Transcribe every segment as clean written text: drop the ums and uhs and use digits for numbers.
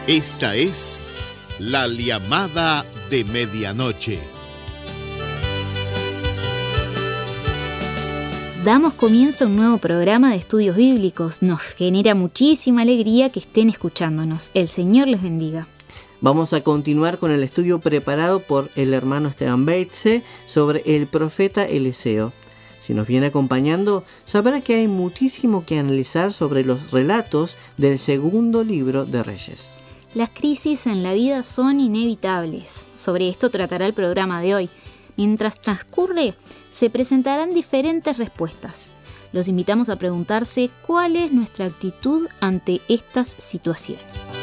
Esta es la llamada de medianoche. Damos comienzo a un nuevo programa de estudios bíblicos. Nos genera muchísima alegría que estén escuchándonos. El Señor les bendiga. Vamos a continuar con el estudio preparado por el hermano Esteban Beitze sobre el profeta Eliseo. Si nos viene acompañando, sabrá que hay muchísimo que analizar sobre los relatos del segundo libro de Reyes. Las crisis en la vida son inevitables. Sobre esto tratará el programa de hoy. Mientras transcurre, se presentarán diferentes respuestas. Los invitamos a preguntarse cuál es nuestra actitud ante estas situaciones.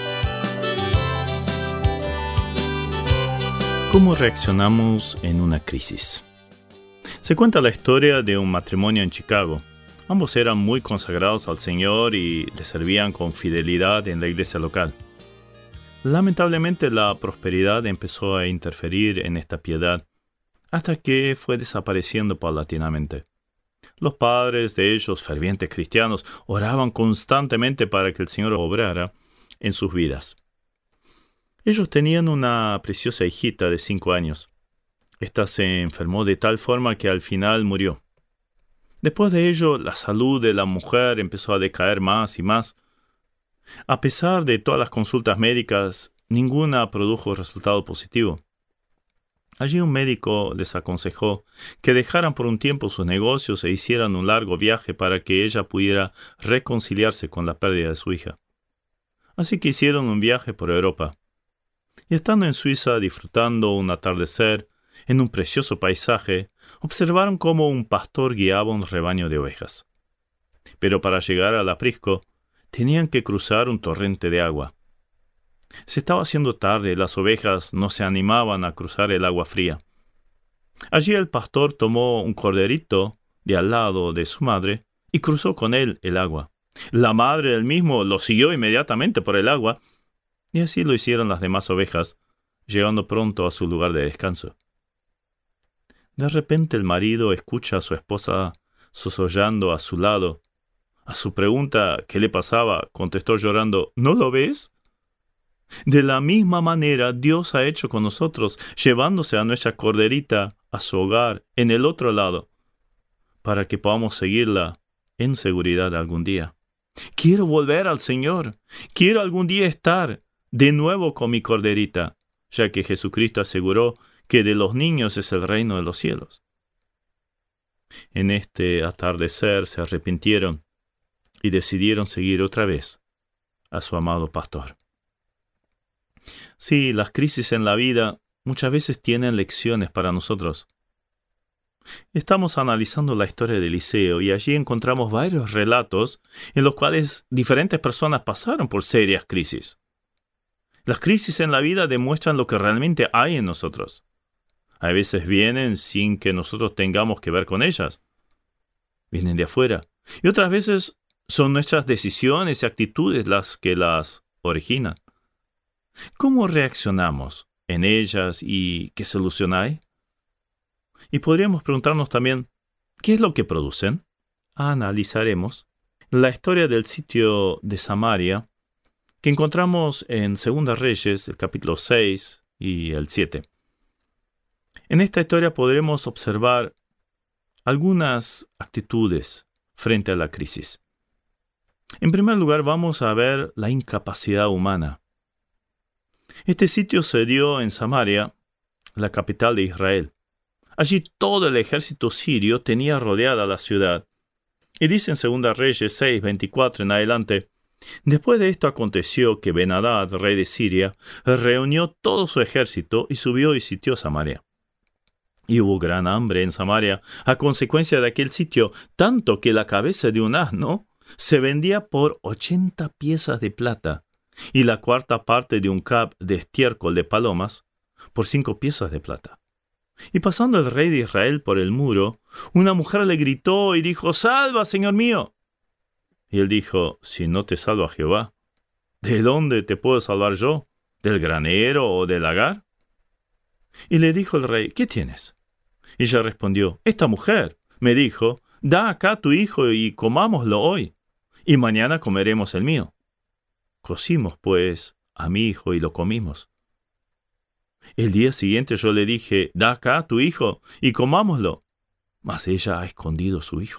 ¿Cómo reaccionamos en una crisis? Se cuenta la historia de un matrimonio en Chicago. Ambos eran muy consagrados al Señor y le servían con fidelidad en la iglesia local. Lamentablemente, la prosperidad empezó a interferir en esta piedad, hasta que fue desapareciendo paulatinamente. Los padres de ellos, fervientes cristianos, oraban constantemente para que el Señor obrara en sus vidas. Ellos tenían una preciosa hijita de 5 años. Esta se enfermó de tal forma que al final murió. Después de ello, la salud de la mujer empezó a decaer más y más. A pesar de todas las consultas médicas, ninguna produjo resultado positivo. Allí un médico les aconsejó que dejaran por un tiempo sus negocios e hicieran un largo viaje para que ella pudiera reconciliarse con la pérdida de su hija. Así que hicieron un viaje por Europa. Y estando en Suiza disfrutando un atardecer en un precioso paisaje, observaron cómo un pastor guiaba un rebaño de ovejas. Pero para llegar al aprisco, tenían que cruzar un torrente de agua. Se estaba haciendo tarde y las ovejas no se animaban a cruzar el agua fría. Allí el pastor tomó un corderito de al lado de su madre y cruzó con él el agua. La madre del mismo lo siguió inmediatamente por el agua, y así lo hicieron las demás ovejas, llegando pronto a su lugar de descanso. De repente el marido escucha a su esposa sosollando a su lado. A su pregunta ¿qué le pasaba?, contestó llorando: ¿no lo ves? De la misma manera Dios ha hecho con nosotros, llevándose a nuestra corderita a su hogar en el otro lado, para que podamos seguirla en seguridad algún día. Quiero volver al Señor. Quiero algún día estar de nuevo con mi corderita, ya que Jesucristo aseguró que de los niños es el reino de los cielos. En este atardecer se arrepintieron y decidieron seguir otra vez a su amado pastor. Sí, las crisis en la vida muchas veces tienen lecciones para nosotros. Estamos analizando la historia de Eliseo y allí encontramos varios relatos en los cuales diferentes personas pasaron por serias crisis. Las crisis en la vida demuestran lo que realmente hay en nosotros. A veces vienen sin que nosotros tengamos que ver con ellas. Vienen de afuera. Y otras veces son nuestras decisiones y actitudes las que las originan. ¿Cómo reaccionamos en ellas y qué solución hay? Y podríamos preguntarnos también, ¿qué es lo que producen? Analizaremos la historia del sitio de Samaria que encontramos en 2 Reyes, el capítulo 6 y el 7. En esta historia podremos observar algunas actitudes frente a la crisis. En primer lugar, vamos a ver la incapacidad humana. Este sitio se dio en Samaria, la capital de Israel. Allí todo el ejército sirio tenía rodeada la ciudad. Y dice en 2 Reyes 6, 24 en adelante: después de esto aconteció que Ben-Hadad, rey de Siria, reunió todo su ejército y subió y sitió Samaria. Y hubo gran hambre en Samaria a consecuencia de aquel sitio, tanto que la cabeza de un asno se vendía por 80 piezas de plata, y la cuarta parte de un cab de estiércol de palomas por 5 piezas de plata. Y pasando el rey de Israel por el muro, una mujer le gritó y dijo: «¡Salva, señor mío!». Y él dijo: «Si no te salva Jehová, ¿de dónde te puedo salvar yo? ¿Del granero o del lagar?». Y le dijo el rey: «¿Qué tienes?». Y ella respondió: «Esta mujer me dijo: da acá tu hijo y comámoslo hoy, y mañana comeremos el mío». Cocimos, pues, a mi hijo y lo comimos. El día siguiente yo le dije, da acá tu hijo y comámoslo. Mas ella ha escondido su hijo.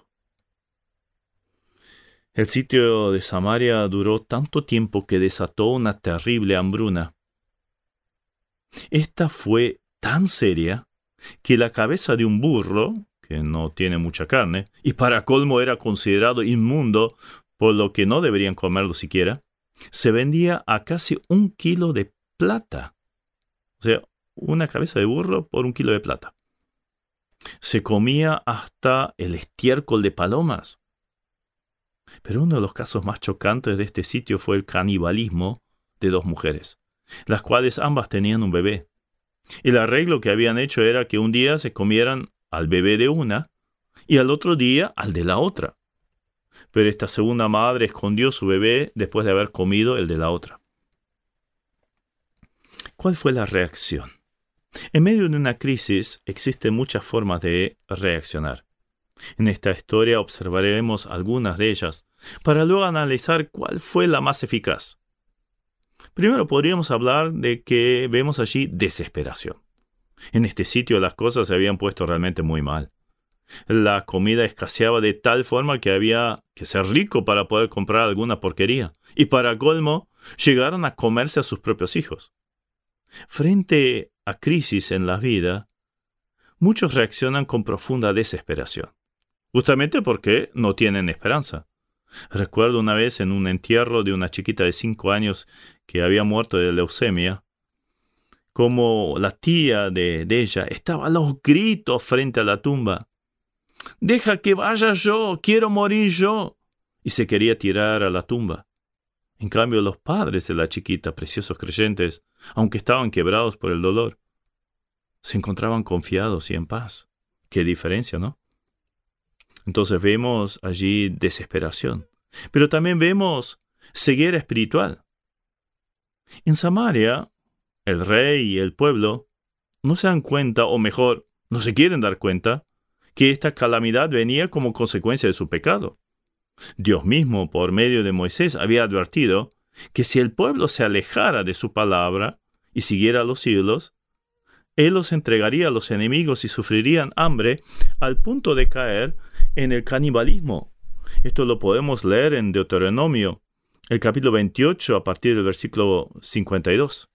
El sitio de Samaria duró tanto tiempo que desató una terrible hambruna. Esta fue tan seria que la cabeza de un burro, que no tiene mucha carne, y para colmo era considerado inmundo, por lo que no deberían comerlo siquiera, se vendía a casi 1 kilo de plata. O sea, una cabeza de burro por 1 kilo de plata. Se comía hasta el estiércol de palomas. Pero uno de los casos más chocantes de este sitio fue el canibalismo de 2 mujeres, las cuales ambas tenían un bebé. El arreglo que habían hecho era que un día se comieran al bebé de una y al otro día al de la otra. Pero esta segunda madre escondió su bebé después de haber comido el de la otra. ¿Cuál fue la reacción? En medio de una crisis existen muchas formas de reaccionar. En esta historia observaremos algunas de ellas, para luego analizar cuál fue la más eficaz. Primero podríamos hablar de que vemos allí desesperación. En este sitio las cosas se habían puesto realmente muy mal. La comida escaseaba de tal forma que había que ser rico para poder comprar alguna porquería. Y para colmo, llegaron a comerse a sus propios hijos. Frente a crisis en la vida, muchos reaccionan con profunda desesperación. Justamente porque no tienen esperanza. Recuerdo una vez en un entierro de una chiquita de 5 años que había muerto de leucemia, como la tía de ella estaba a los gritos frente a la tumba. «Deja que vaya yo, quiero morir yo». Y se quería tirar a la tumba. En cambio, los padres de la chiquita, preciosos creyentes, aunque estaban quebrados por el dolor, se encontraban confiados y en paz. Qué diferencia, ¿no? Entonces vemos allí desesperación, pero también vemos ceguera espiritual. En Samaria, el rey y el pueblo no se dan cuenta, o mejor, no se quieren dar cuenta, que esta calamidad venía como consecuencia de su pecado. Dios mismo, por medio de Moisés, había advertido que si el pueblo se alejara de su palabra y siguiera los ídolos, Él los entregaría a los enemigos y sufrirían hambre al punto de caer en el canibalismo. Esto lo podemos leer en Deuteronomio, el capítulo 28, a partir del versículo 52.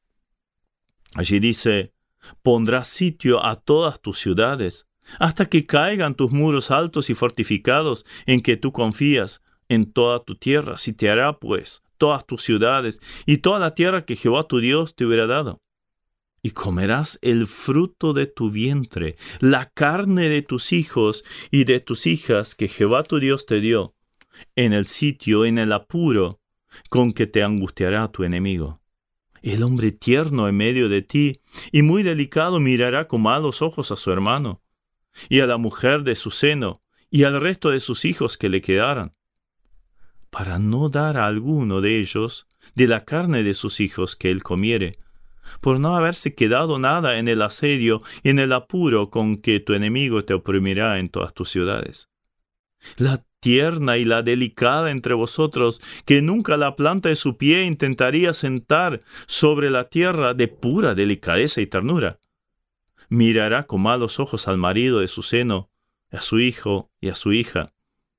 Allí dice, «Pondrás sitio a todas tus ciudades, hasta que caigan tus muros altos y fortificados en que tú confías en toda tu tierra. Sitiará, pues, todas tus ciudades y toda la tierra que Jehová tu Dios te hubiera dado. Y comerás el fruto de tu vientre, la carne de tus hijos y de tus hijas que Jehová tu Dios te dio, en el sitio, en el apuro, con que te angustiará tu enemigo. El hombre tierno en medio de ti y muy delicado mirará con malos ojos a su hermano, y a la mujer de su seno, y al resto de sus hijos que le quedaran, para no dar a alguno de ellos de la carne de sus hijos que él comiere, por no haberse quedado nada en el asedio y en el apuro con que tu enemigo te oprimirá en todas tus ciudades. La tierna y la delicada entre vosotros, que nunca la planta de su pie intentaría sentar sobre la tierra de pura delicadeza y ternura, mirará con malos ojos al marido de su seno, a su hijo y a su hija,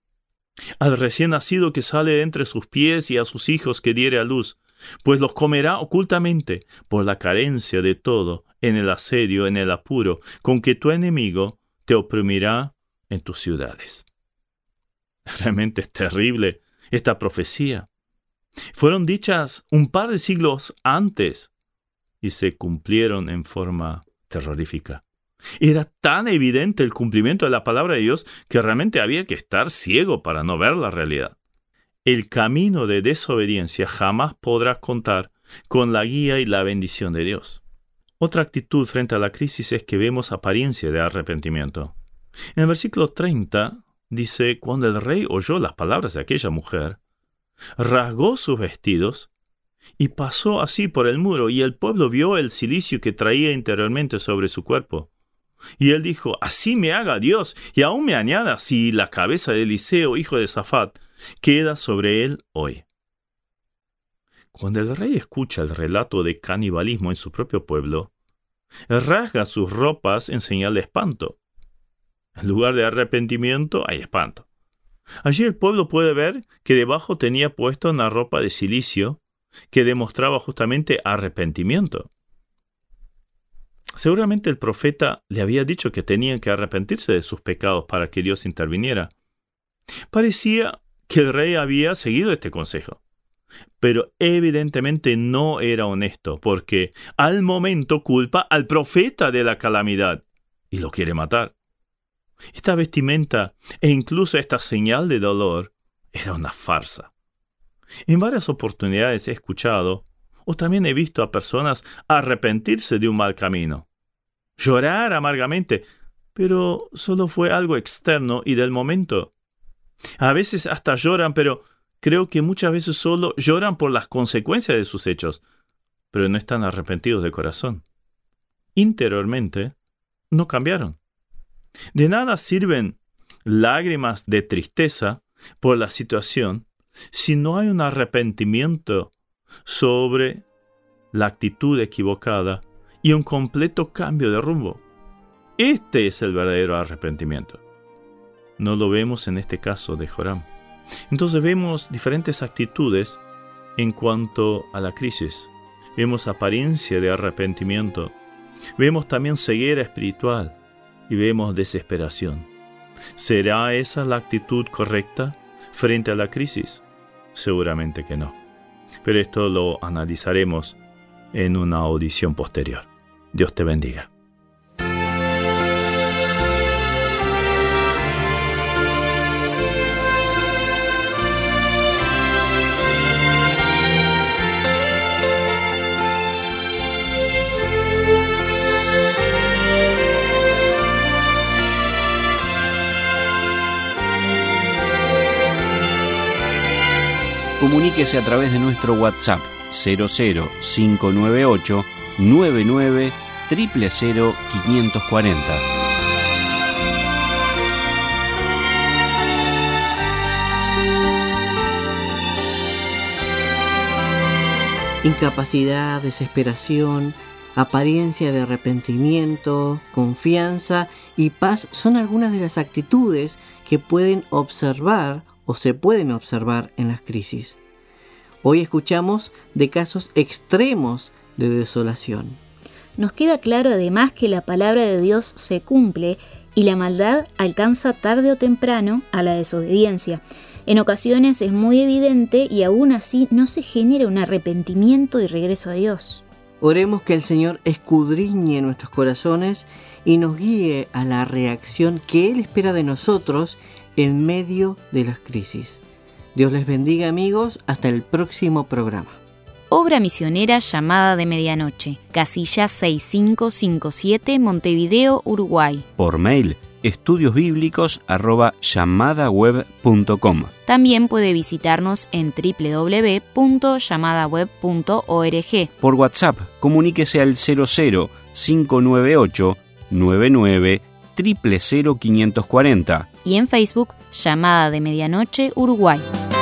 al recién nacido que sale de entre sus pies y a sus hijos que diere a luz, pues los comerá ocultamente por la carencia de todo, en el asedio, en el apuro, con que tu enemigo te oprimirá en tus ciudades. Realmente es terrible esta profecía. Fueron dichas un par de siglos antes y se cumplieron en forma terrorífica. Era tan evidente el cumplimiento de la palabra de Dios que realmente había que estar ciego para no ver la realidad. El camino de desobediencia jamás podrá contar con la guía y la bendición de Dios. Otra actitud frente a la crisis es que vemos apariencia de arrepentimiento. En el versículo 30 dice, cuando el rey oyó las palabras de aquella mujer, rasgó sus vestidos y pasó así por el muro, y el pueblo vio el cilicio que traía interiormente sobre su cuerpo. Y él dijo, así me haga Dios, y aún me añada si la cabeza de Eliseo, hijo de Safat, queda sobre él hoy. Cuando el rey escucha el relato de canibalismo en su propio pueblo, rasga sus ropas en señal de espanto. En lugar de arrepentimiento, hay espanto. Allí el pueblo puede ver que debajo tenía puesto una ropa de cilicio que demostraba justamente arrepentimiento. Seguramente el profeta le había dicho que tenían que arrepentirse de sus pecados para que Dios interviniera. Parecía que el rey había seguido este consejo, pero evidentemente no era honesto, porque al momento culpa al profeta de la calamidad y lo quiere matar. Esta vestimenta e incluso esta señal de dolor era una farsa. En varias oportunidades he escuchado o también he visto a personas arrepentirse de un mal camino, llorar amargamente, pero solo fue algo externo y del momento. A veces hasta lloran, pero creo que muchas veces solo lloran por las consecuencias de sus hechos, pero no están arrepentidos de corazón. Interiormente no cambiaron. De nada sirven lágrimas de tristeza por la situación si no hay un arrepentimiento sobre la actitud equivocada y un completo cambio de rumbo. Este es el verdadero arrepentimiento. No lo vemos en este caso de Joram. Entonces vemos diferentes actitudes en cuanto a la crisis. Vemos apariencia de arrepentimiento. Vemos también ceguera espiritual. Y vemos desesperación. ¿Será esa la actitud correcta frente a la crisis? Seguramente que no. Pero esto lo analizaremos en una audición posterior. Dios te bendiga. Comuníquese a través de nuestro WhatsApp 00598 99 000 540. Incapacidad, desesperación, apariencia de arrepentimiento, confianza y paz son algunas de las actitudes que pueden observar o se pueden observar en las crisis. Hoy escuchamos de casos extremos de desolación. Nos queda claro además que la palabra de Dios se cumple y la maldad alcanza tarde o temprano a la desobediencia. En ocasiones es muy evidente y aún así no se genera un arrepentimiento y regreso a Dios. Oremos que el Señor escudriñe nuestros corazones y nos guíe a la reacción que Él espera de nosotros en medio de las crisis. Dios les bendiga, amigos. Hasta el próximo programa. Obra misionera Llamada de Medianoche, casilla 6557, Montevideo, Uruguay. Por mail, estudiosbiblicos@llamadaweb.com. También puede visitarnos en www.llamadaweb.org. Por WhatsApp, comuníquese al 00598 99 000 540. Y en Facebook, Llamada de Medianoche, Uruguay.